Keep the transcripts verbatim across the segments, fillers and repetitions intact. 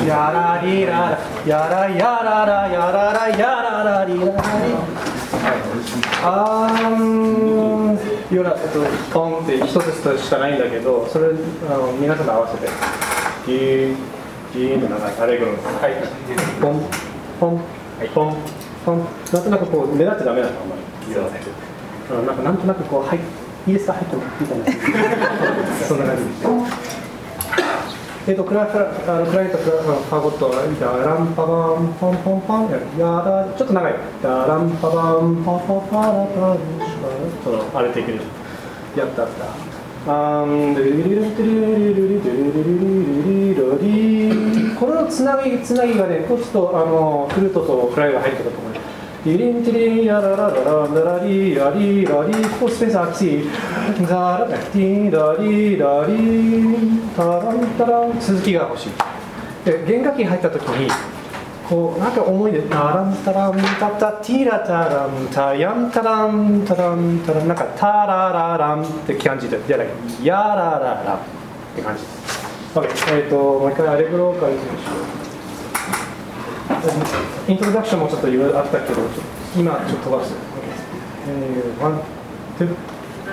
やらりららやらやららやららやららりらりあーんよら、えっと、ポンって一つしかないんだけど、それあの皆さんと合わせてギーギーの長いアレグロのはいポンポンポンポンなんとなくこう目立っちゃダメなのあんまりあのなんかなんとなくこうはいいいですか入ってもみたいなそんな感じえっとクライトあのクライトファゴットダランパバンポンポンポンやだちょっと長いダランパバンポンポンパラパルちょっと荒れていけるやったったあんルリルルルルルルルルルルルリこのつなぎつなぎがねちょっとあのフルートとクライが入ってたと思うリリンティリヤラララララリラリラリこうスペース空きしザラティラリラリタランタラン続きが欲しいで弦楽器入った時にこうなんか思いでタランタランタタティラタランタヤンタランタランタランなんかタララランって感じでじゃないヤララランって感じ OK えっともう一回アレグロからいきましょうイントロダクションもちょっといろいろあったけど今ちょっと飛ばす、えー、ワン、ツー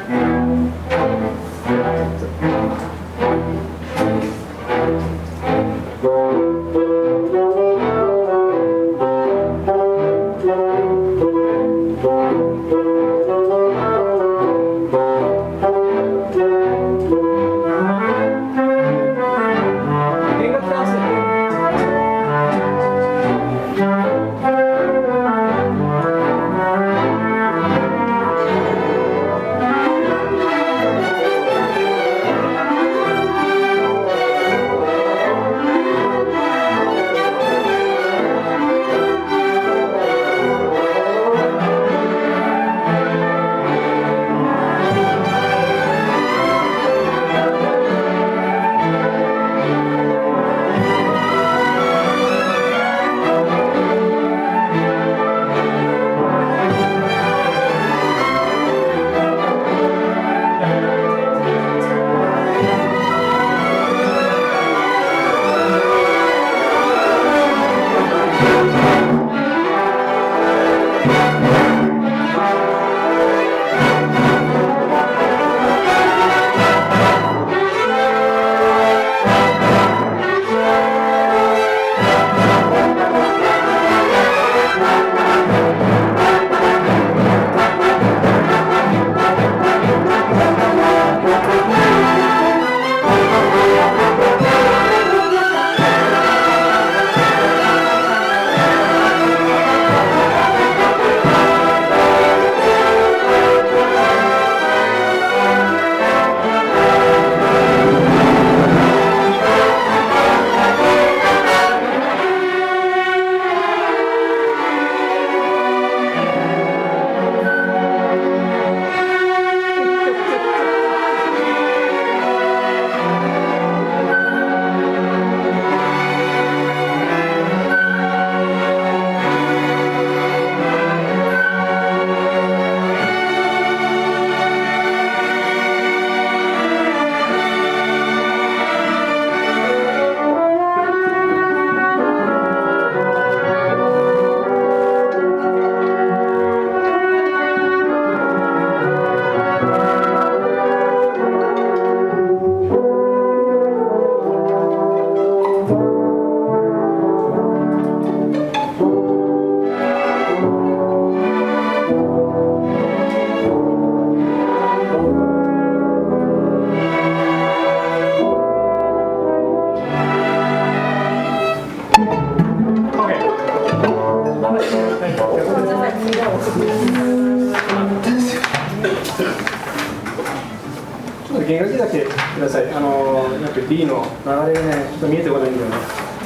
弦楽器だけください。あのー、なんか D の流れがね、ちょっと見えてこないんだよね。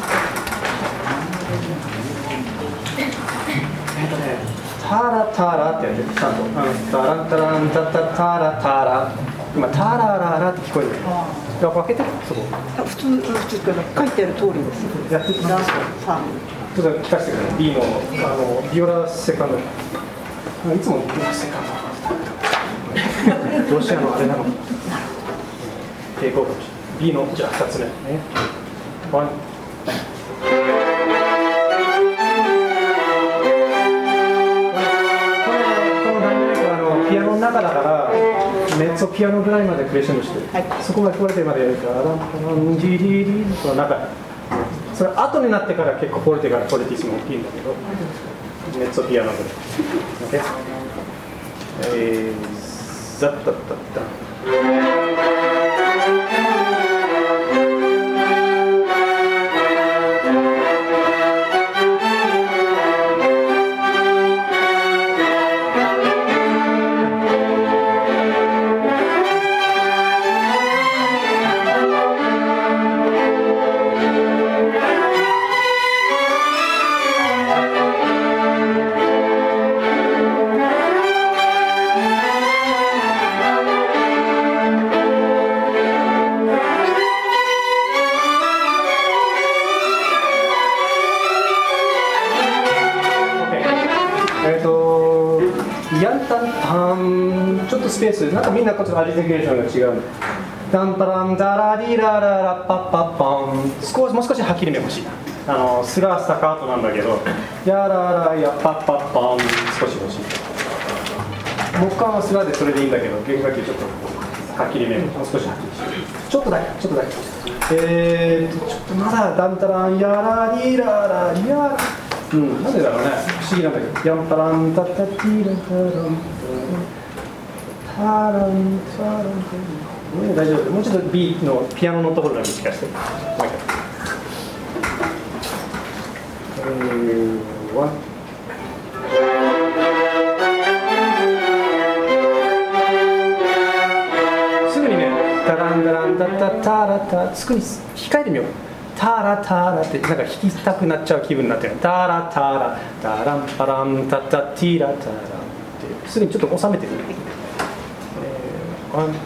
えっとね、タラタラってやってる、ちゃんと。あのタランタランタタタラタラ。今、タラララって聞こえる。じゃあ、開けて、そこ。 普通、普通から書いてある通りです。 やってみます。ちょっと聞かせてください。D の、あの、ビオラセカンド。いつもビオラセカンド。ロシアのあれなの。抵抗 B のじゃあふたつめね。ワン、 ッツォピアノぐらいまでクレッシェンドして、はい、そこがフォルテまでやるからランパランジリリとかなんかそれ後になってから結構フォルテからフォルティスも大きいんだけどメッツォピアノぐらい、OK、えー、ザッタッタッタスペースなんかみんなちょっとアリテケーションが違うね。ダンパランダラリラララパッパッパン少しもう少しはっきりめ欲しいな。あのスラースタカートなんだけどヤララヤパッパッパン少し欲しい。木管はスラーでそれでいいんだけど弦楽器ちょっとはっきりめもう少しはっきりしてちょっとだけちょっとだけえーとちょっとまだダンタランヤラリララリラうん、なんでだろうね不思議なんだけどヤンパランタタティラタランタランタラン大丈夫もうちょっと B のピアノのところだけ聞かせてもう一回えーワンすぐにねタランタランタタタラタすぐに控えてみようタラタラってなんか弾きたくなっちゃう気分になってるタラタラタランパランタタティラタラってすぐにちょっと収めてみる、えー、ワン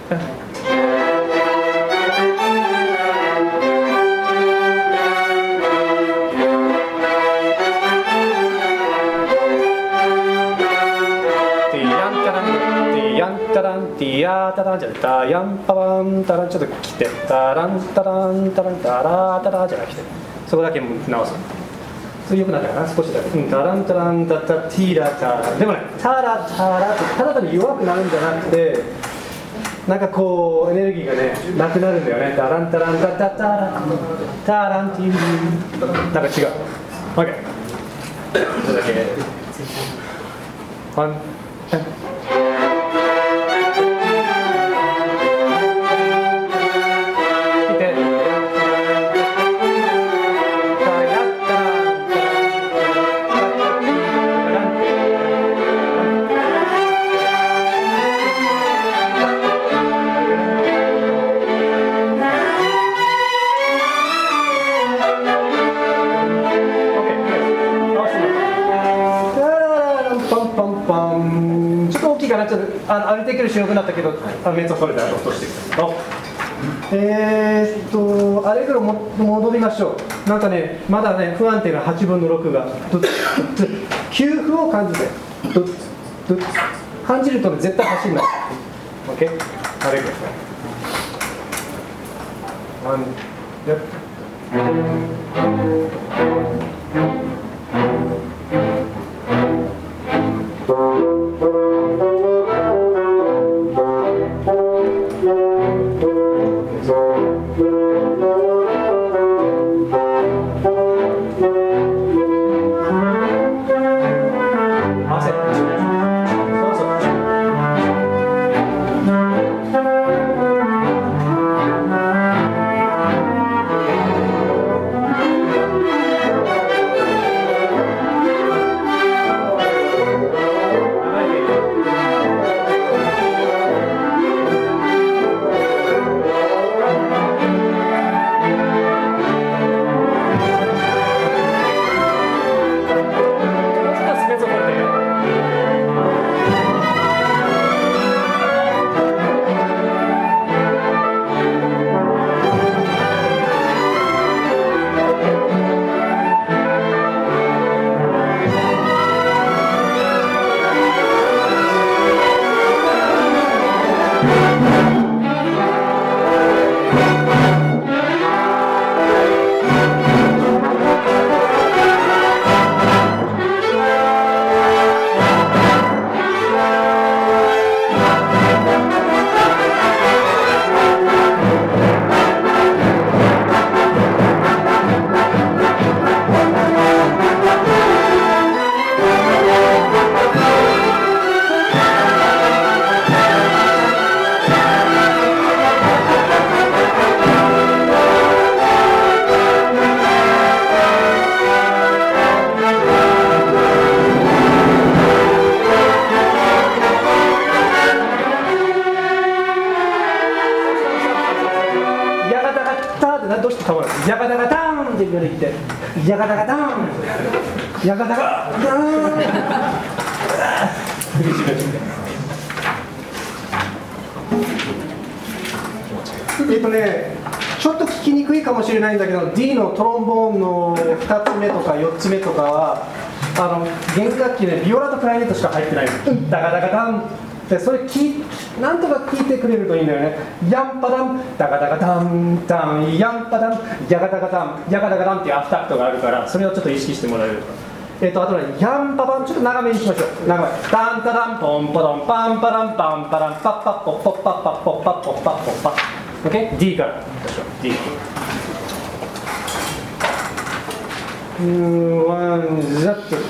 タランティヤータランじゃなくてタヤンパランタランちょっと来てタランタランタランタラタラじゃなくてそこだけ直すそれよくなったかな少しだけ、うん、タランタランタタティラタラでもねタラタラってただ単に弱くなるんじゃなくてなんかこうエネルギーがねなくなるんだよねタランタランタタタラタランティーなんか違う OK それだけワンあアルテクルしよくなったけどメッツォソレで落としてくるえー、っとアレグロも戻りましょうなんかねまだね不安定なはちぶんのろくが休符を感じて感じると、ね、絶対走んない OK アレグロワンやちょっとたまらない。ヤガダガターンって言ってヤガダガターンヤガダガターンえっとねちょっと聞きにくいかもしれないんだけど D のトロンボーンのふたつめとかよっつめとかはあの弦楽器でビオラとクラリネットしか入ってないの。ダガダガダンでそれ聞なんとか聞いてくれるといいんだよね。ヤンパダンダガダガダンダンヤンパダンヤガダガダンヤガダガダンっていうアフタクトがあるからそれをちょっと意識してもらえると。えっとあとねヤンパダンちょっと長めにしましょう。長めタンタダンポンポドンパンパランパンパランパッパッポッポッパッパッポッパッポッパッポッパッ OK D からD うーんワンザッと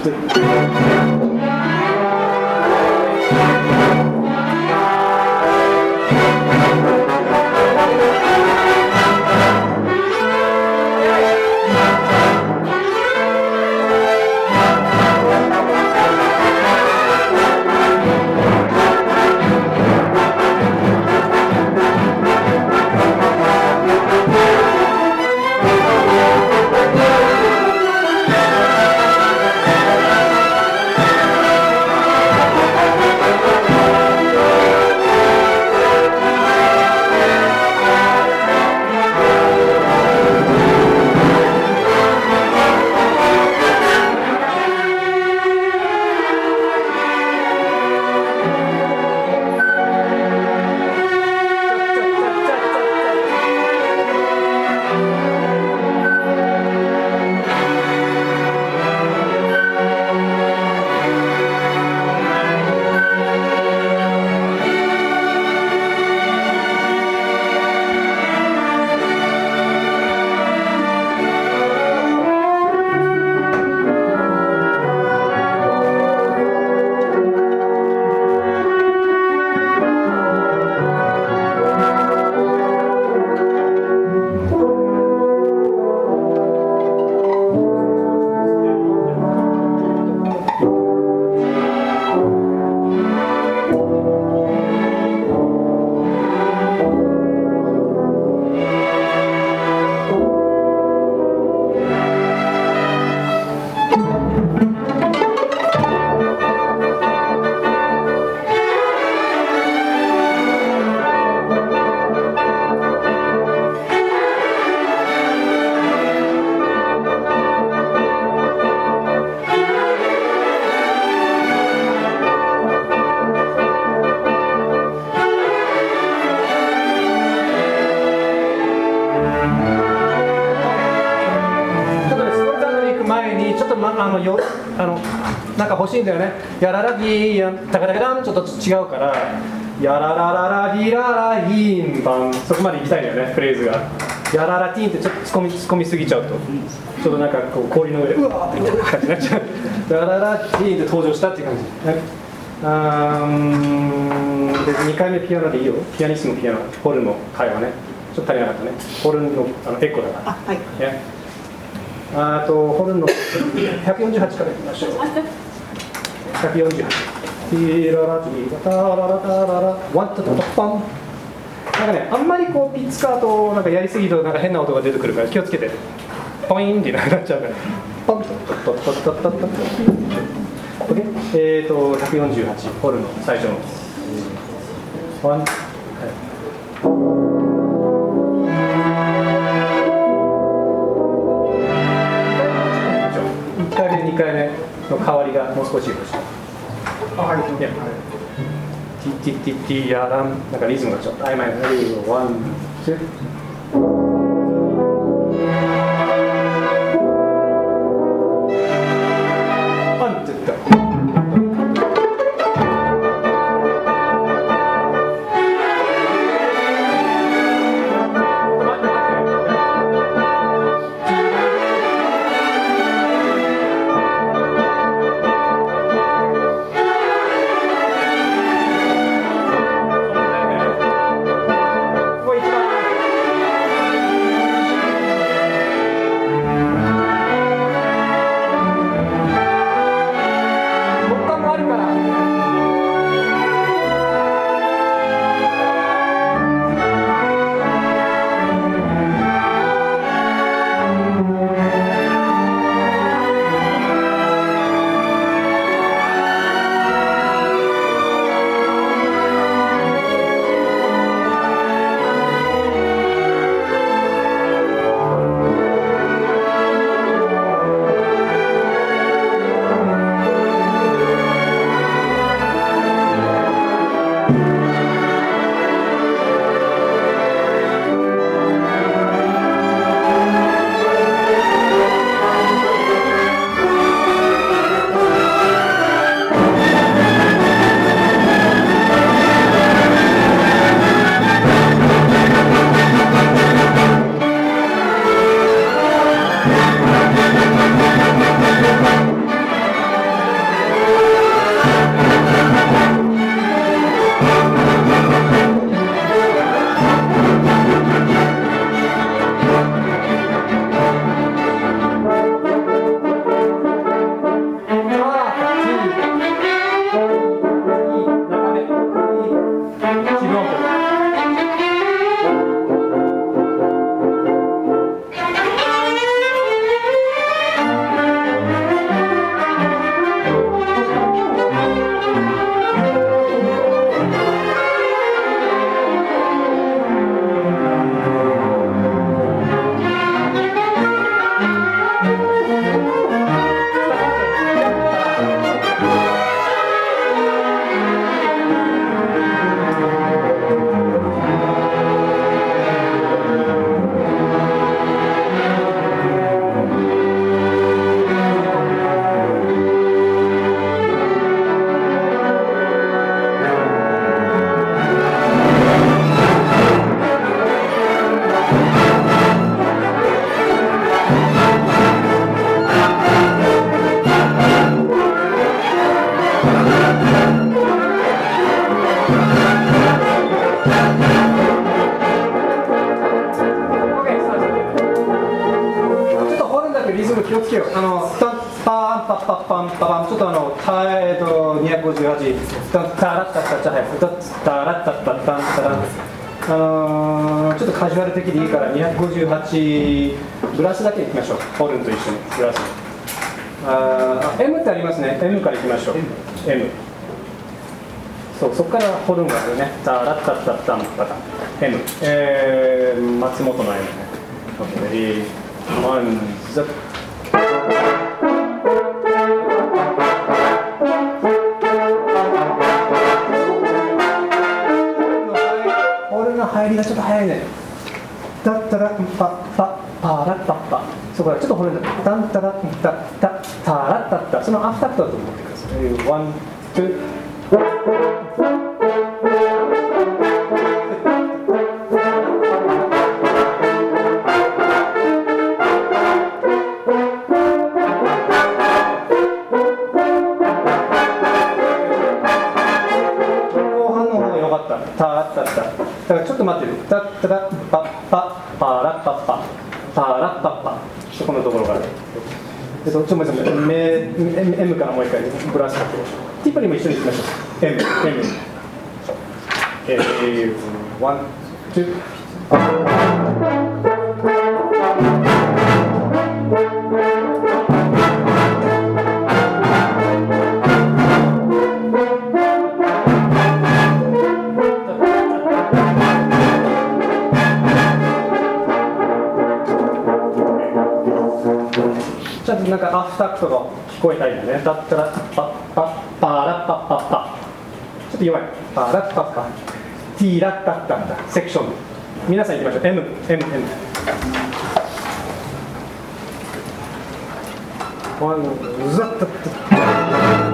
あのよあのなんか欲しいんだよね。やららぎーやんタカタカダンちょっと違うからやららららりららぎんばんそこまで行きたいんだよねフレーズが。やららティーンってちょっと突っ込み突っ込みすぎちゃうとちょっとなんかこう氷の上でうわーって感じになっちゃう。やららティーンって登場したっていう感じ。ね、あーんでにかいめピアノでいいよ。ピアニストのピアノホルンの会話ねちょっと足りなかったね。ホルンのあのエコだから。 あはい。 ねあとホルンのひゃくよんじゅうはちからいきましょう。ひゃくよんじゅうはち。ティーララティーラタララタララワンタタタパン。なんかねあんまりこうピッツカートなんかやりすぎるとなんか変な音が出てくるから気をつけて。ポインってなっちゃうから。ポンとトトトトトトト。OK。えっとひゃくよんじゅうはちホルンの最初の。ワン。はい。いっかいめにかいめの代わりがもう少しよろしい。あ、はい。いや、ティティティティやらんなんかリズムがちょっと曖昧なね。ワン、ツー。ワン、ツー。 リズム気をつけよう。あのタンパンパッパッパンパパン、ちょっとあのタえっとにひゃくごじゅうはち、タンタラッタッタッタッタッタラッタッタッタンタラン。あのー、ちょっとカジュアル的でいいからにひゃくごじゅうはちブラスだけいきましょう。ホルンと一緒にブラス。あ M ってありますね。M からいきましょう。M。そう、そこからホルンがあるね。タラッタッタッタンタタン。M。えー、松本の M ね。OK、ワン、ザッ。ホルンの入りがちょっと早いね。タッタラッパッパパラッパッパ。そこからちょっとホルンでタンタラッタッタタラッタッタ。そのアフタクトだと思ってください。ワン、ツー。だからちょっと待ってる。タッタラッパッパパラッパッパパラッパッパ。そこのところから。えっとちょっと待ってください。M, M からもう一回ブラスかけましょう。ティッパリも一緒にいきましょう。M M。えー、ワン、ツー。ちょっとなんかアフタクトが聞こえたいんだね。だったらパッパッパラッパッパッパ。ちょっと弱い。パラッパッパ。ティーラッタッタッタ。セクション。皆さん行きましょう。M M M。ワンザッタッタ。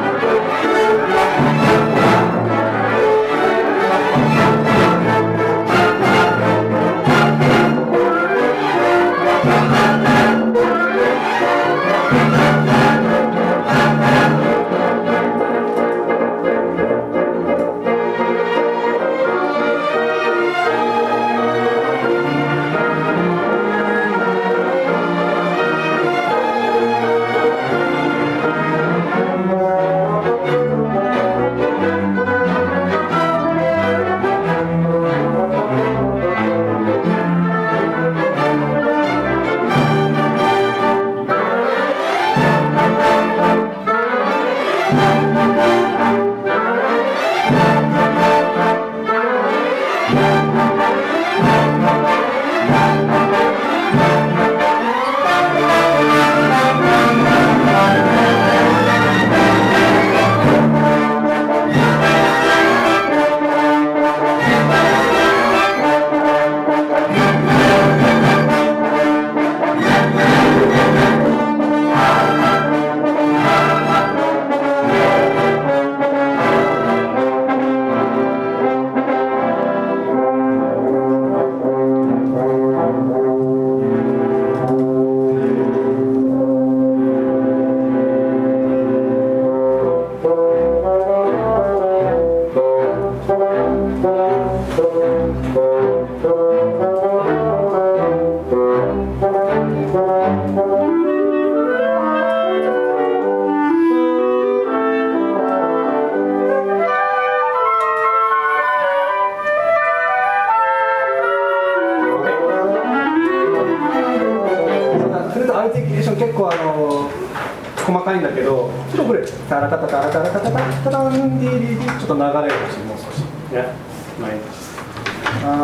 結構あの細かいんだけど、ちょっとこれタラタタタラタラタタタタタンディリディちょっと流れるし、もう少しね。あ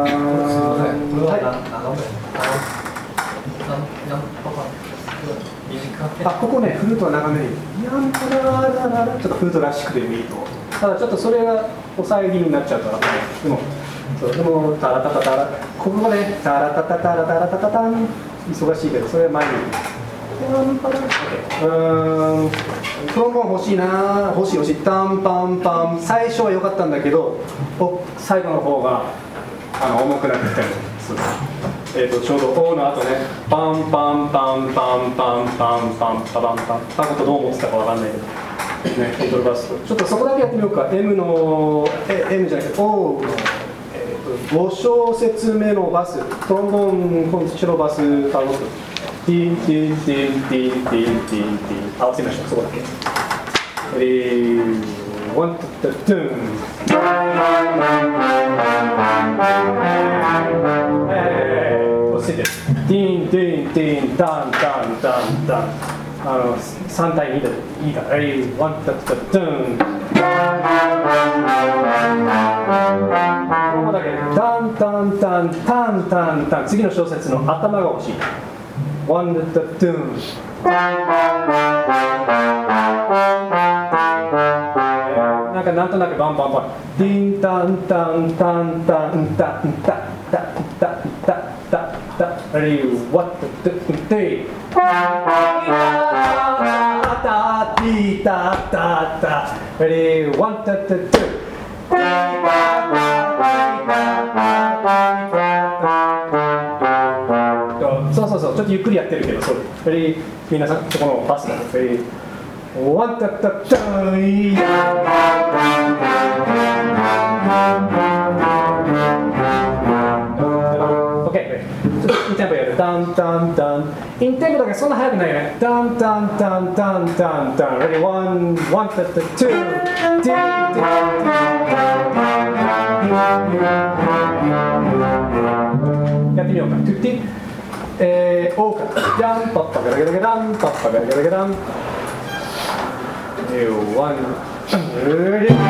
あ、ここね、フルートは長めにヤンタララララ、ちょっとフルートらしくてもいいと。ただちょっとそれが抑え気味になっちゃうから、でもそうでもタラタタタラ、ここがねタラタタタラタラタタタン、忙しいけどそれは前に。うーん、トロンボーン欲しいな、欲しい欲しい、タンパンパン、最初は良かったんだけど、最後の方があの重くなってきたりする。えーとちょうど O の後ね、パンパンパンパンパンパンパンパンパンパンことどう思ってたかわかんないけど、ね、コントロバスちょっとそこだけやってみようか。 M のえ M じゃなくて O の、えーとご小節目のバス、トロンボーンコンチェロバスタロット。 ティンティンティンティンティンティンティン合わせましょう、そこだけ。えー、ワンタッタトゥーン。落ち着いて。ティンティンティンタンタンタンタン。あのさん対にでいいから。えー、ワンタッタトゥーン。ここだけタンタンタンタンタンタン。次の小節の頭が欲しい。ワンタッタトゥーン。なんかなんとなくバンバンバン。ディンタンタンタンタンタンタンタンタンタンタンタン。レイワッタトゥーンテイ。タタティタタタ。レイワンタッタトゥーン。そうそうそう、ちょっとゆっくりやってるけど、そう。みんなさそこのバスだ。ワンタッタッタイヤー。オッケー。ちょっとインテンポやる。タンタンタン。インテンポだけそんな速くないよね。タンタンタンタンタンタン。レディーワンワンタッタツー。やってみようか。トゥッティ。えー、オーから。ジャンパッパガラガラガランパッパガラガラガラン。ワン、レディー。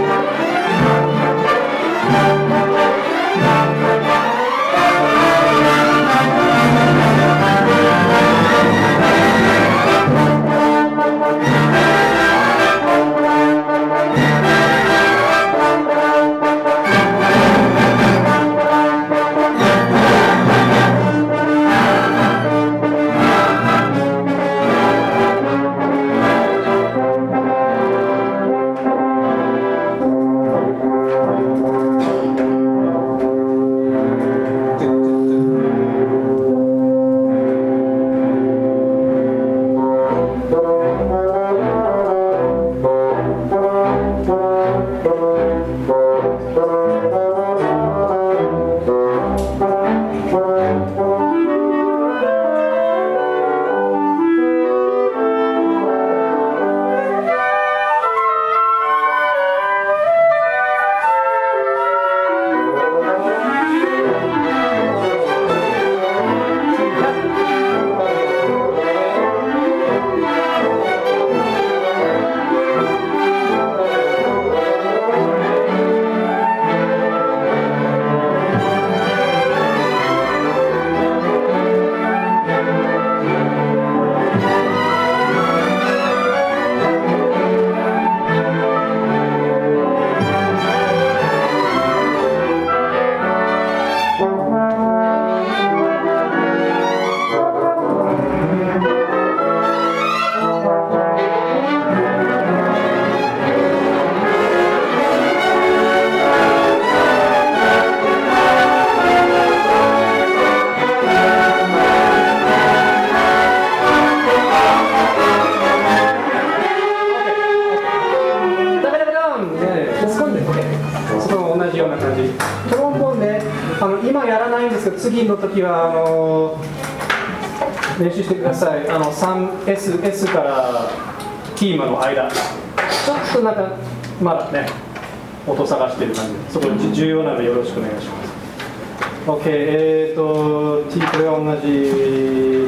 次の時はあの練習してください。あの スリーエスエス からキーマの間、ちょっとなんかまだね音探してる感じで、そこ重要なのでよろしくお願いします。 OK、 えーと T これは同じ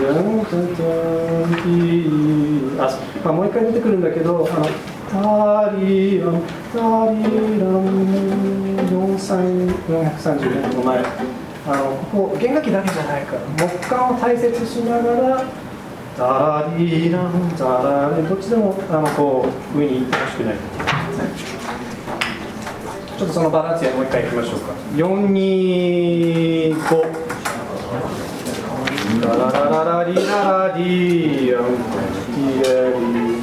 あ、まあ、もう一回出てくるんだけど、あのタリランタリランよんさんさんじゅうねんの前、あのここ弦楽器だけじゃないから木管を大切しながらタラリランタラリどっちでもあのこう上に行ってほしくない。ちょっとそのバランスやもう一回いきましょうか。よんにごラララララリララリランリラリ。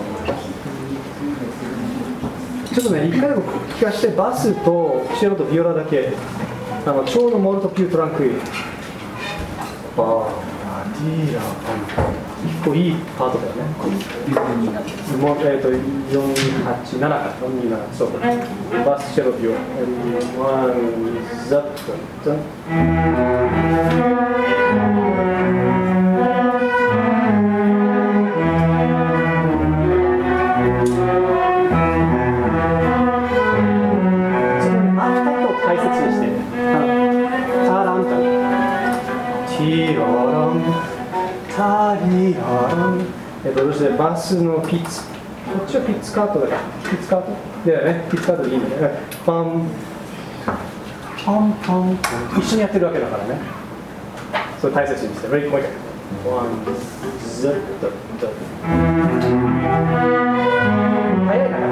ちょっとね一回でも聞かしてバスとチェロとビオラだけ。あのちょうどモルトピュートランクイルバーラディーラ結構いいパートだよね。もうえっとよんにはちななかよんにななそうバスチェロビオワンザッとザッタリララン。えっと、どうしてバスのピッツ、こっちはピッツカートだよ。ピッツカートだよね。ピッツカートでいいんだよね。パン、パンパンパン。一緒にやってるわけだからね。それ大切にして。レイもう一回。ワン、ズッと、と。早いから。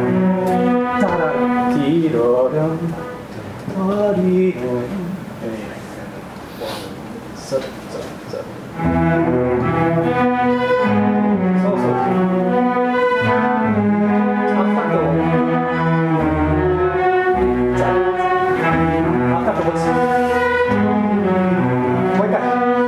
タラティロラン、タリロラン。ズッと、と。そうそう。アフターと。ザアフターとこっち。もう一回。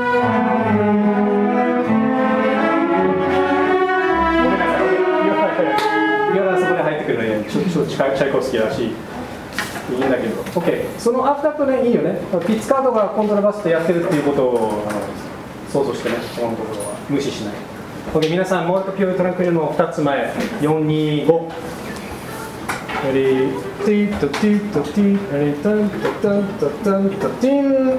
ごめんなさい。いや、そこで入ってくるのに、ちょっとチャイコフスキーだし。いいんだけど、OK、そのアフターとね、いいよね、ピッツカートがコントラバスでやってるっていうことをあの想像してね、このところは無視しない。OK、皆さん、モートピュートランクルのふたつまえ、よん、に、ご。レリー、ティートティートティー、レリー、タンタタンタタンタティン、うん。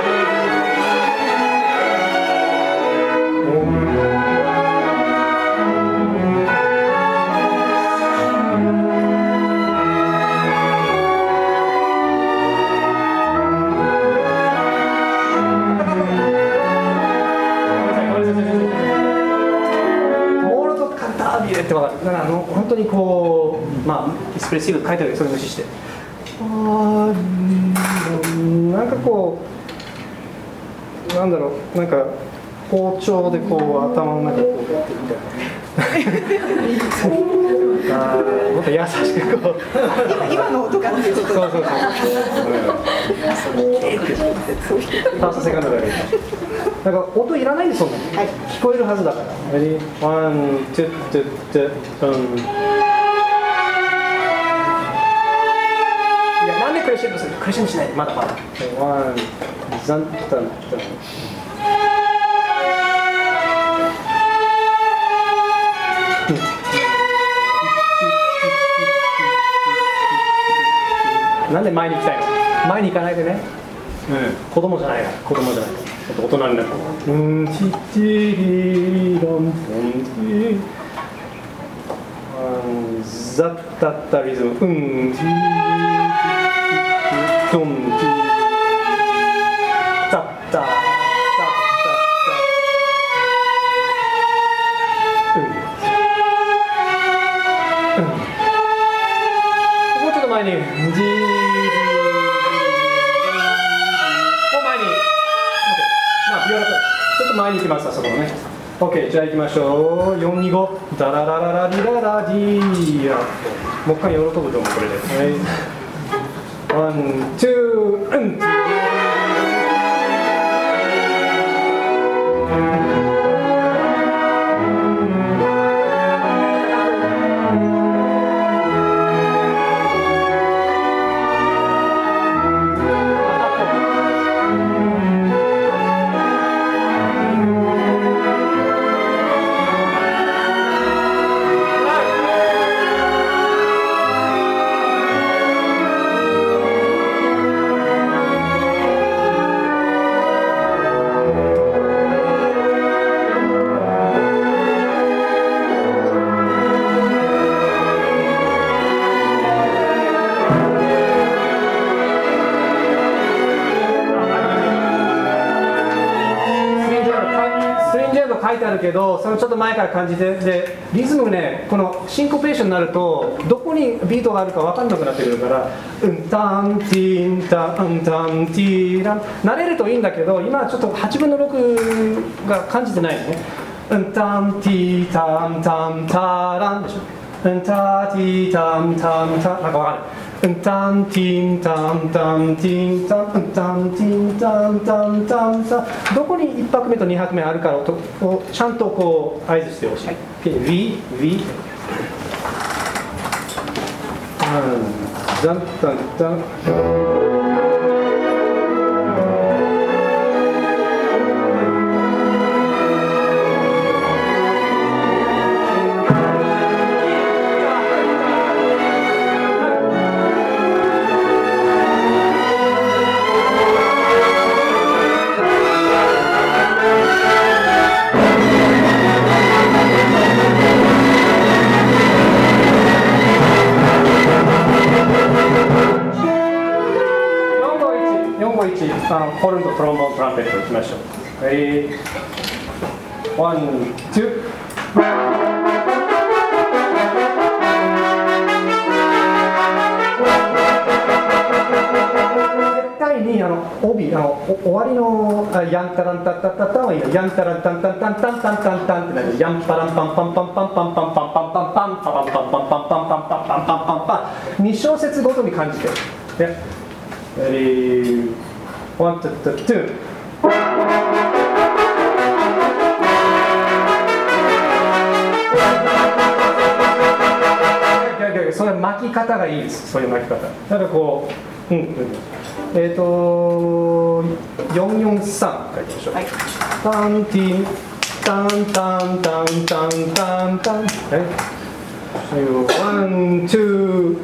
だからあの本当にこう、まあ、エスプレッシブ書いてあるけど、それ無視して、あなんかこう、なんだろう、なんか包丁でこう頭の中こうやってみたいな。あもっと優しくこう今の音がっていうことそうそうそう。ファーストセカンドだけ。だから音いらないんですよ、はい、聞こえるはずだから。レディー、ワン、ツー、ツー、ツー、トン。いや、なんでクレッシェンドするの？クレッシェンドしないで、まだまだ。ワン、ザン、タン、タン。なんで前に行きたいの？前に行かないでね。うん、子供じゃないから、子供じゃないから。大人になる。うん、ちちりらんぽんち。ザッタッタリズム。うん、ちちちドンち。タッタッタッタッタ。うん。うん。もうちょっと前に。じ。ちょっと前に行きます、あそこね。OK、じゃあ行きましょう。よん、に、ご。ダララララリララディーラ。もう一回喜ぶと思う、これで。ワン、ツー、うん。書いてあるけど、そのちょっと前から感じて、でリズムね、このシンコペーションになるとどこにビートがあるか分かんなくなってくるから、うんタンティンタンタンティーラン、慣れるといいんだけど、今はちょっとはちぶんのろくが感じてないのね。うんタンティータンタンタランでしょ。うんタティータンタンタなんか分かる。うんタンティンタンタンティンタンうんタンティンタンタンタンタン、どこにいっぱくめとにはくめあるかをとちゃんとこう合図してほしい。V V タンタンタン。 ホルンとトロンボーン、トランペットいきましょう。Ready? One, two. 絶対にあの帯あの終わりのあヤンタランタッタッタッタはいいの。ヤンタランタンタンタンタンタンタンタンってなる。ヤンパランパンパンパンパンパンパンパンパンパンパンパンパンパンパンパンパンパンパンパンに小節ごとに感じて。Ready? One, two, two. それ巻き方がいいです。そういう巻き方。ただこう、うん、うん、えっ、ー、とよんよんさん書いてみましょう。はい、タンティンタンタンタンタンタンタン。はい。ワン、ツー。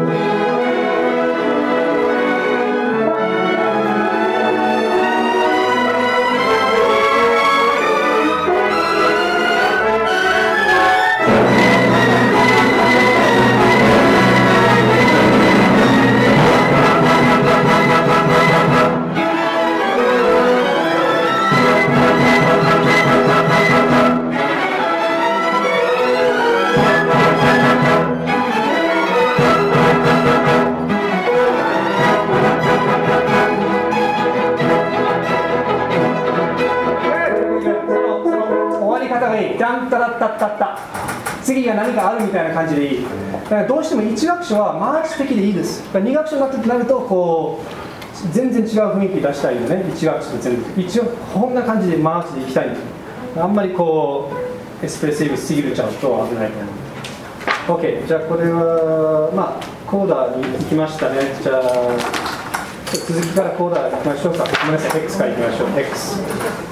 次が何かあるみたいな感じでいい。だからどうしてもいち楽章はマーチ的でいいです。に楽章になるとこう全然違う雰囲気出したいよね。いち楽章と全部一応こんな感じでマーチでいきたいんです。あんまりこうエスプレッシブすぎるちゃうと危ないと思う。 OK。 じゃあこれはまあコーダーに行きましたね。じゃあ続きからコーダー行きましょうか。ごめんなさい、 X から行きましょう。 X。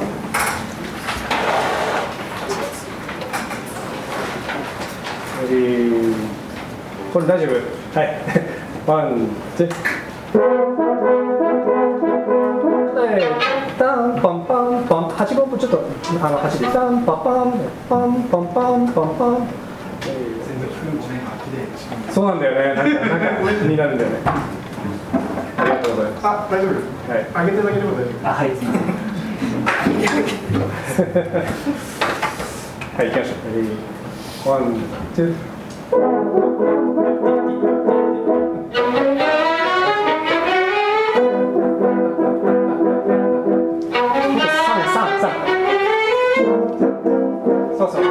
これ大丈夫？はい。ワン、ツー。タンパンパンパン。はちごうちょっとあのはちでタンパンパンパンパンパンパンパン。そうなんだよね。なんかなんか気になるんだよね。ありがとうございます。 あ、大丈夫です。はい。上げていただければ大丈夫です。 あ、はい。はい、行きましょう。ワン、ツー。そうそう。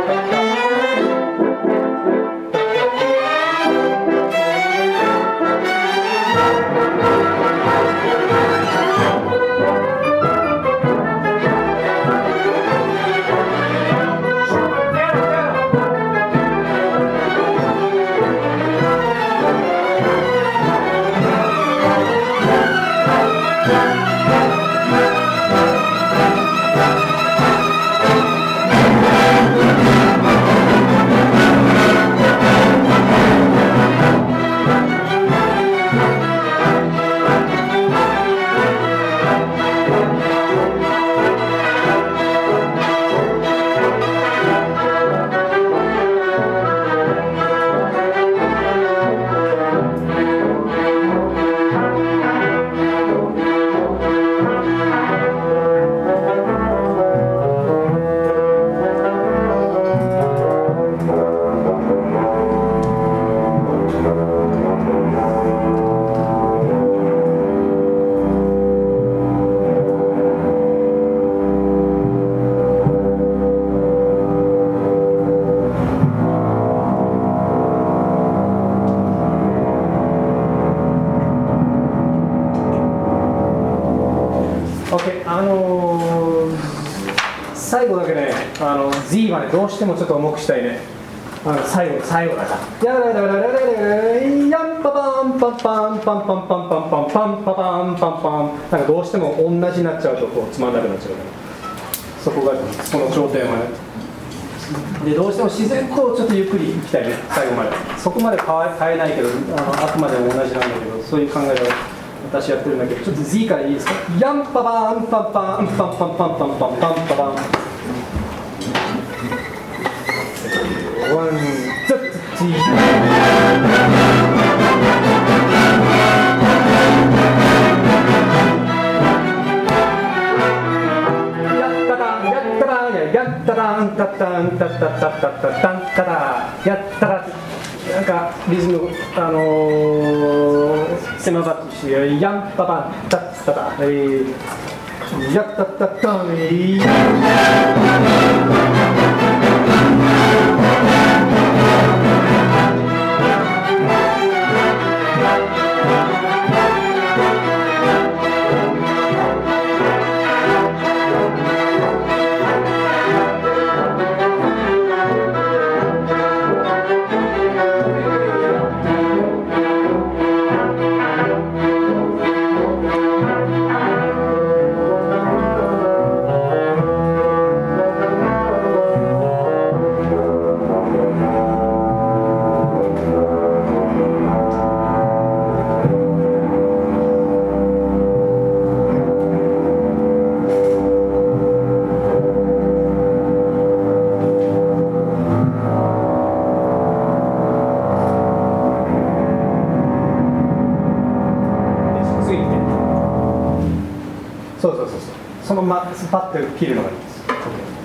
あのー、最後だけね、あの Z までどうしてもちょっと重くしたいね。あの最後最後だから。やらららららららヤンパパンパンパンパンパンパンパンパンパンパンパンパンパン。なんかどうしても同じになっちゃうとこうつまんなくなっちゃうから。そこがその頂点はね。でどうしても自然とちょっとゆっくりいきたいね、最後まで。そこまで変え変えないけど、あのあくまでも同じなんだけど、そういう考えを私やってるんだけど、ちょっと Z からいいですか。ヤンパパンパンパンパンパンパンパンパンパンパンパンパン。ワン、ツー、ツー。 タラーややったらんたったんたったったったったたんたらやったらなんかリズムあのー、狭々としてやんぱぱんたったたえやったったったんえそうそうそうそうそのままパッと切るのがいいです。